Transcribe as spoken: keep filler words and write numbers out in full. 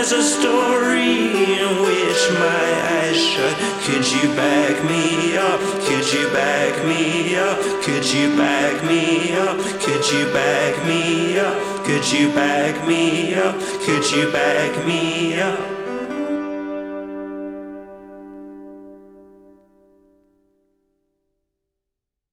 There's a story in which my eyes shut. Could you back me up? Could you back me up? Could you back me up? Could you back me up? Could you back me up? Could you back me up?